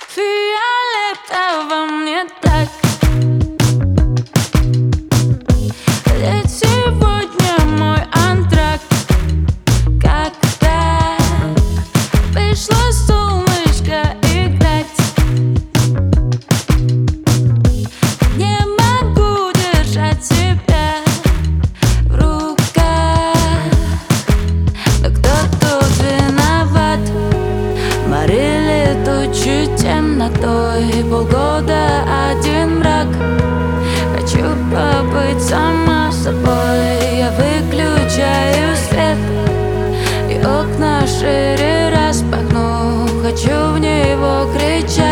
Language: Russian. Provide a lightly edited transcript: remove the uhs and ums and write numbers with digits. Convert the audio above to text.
фиолетовом не так. Ведь сегодня мой антракт. Когда пришло солнышко играть, не могу держать себя в руках. Но кто тут виноват? Морили тучи темнотой, полгода один мрак. Хочу побыть сама собой. Я выключаю свет и окна шире распахну. Хочу в него кричать.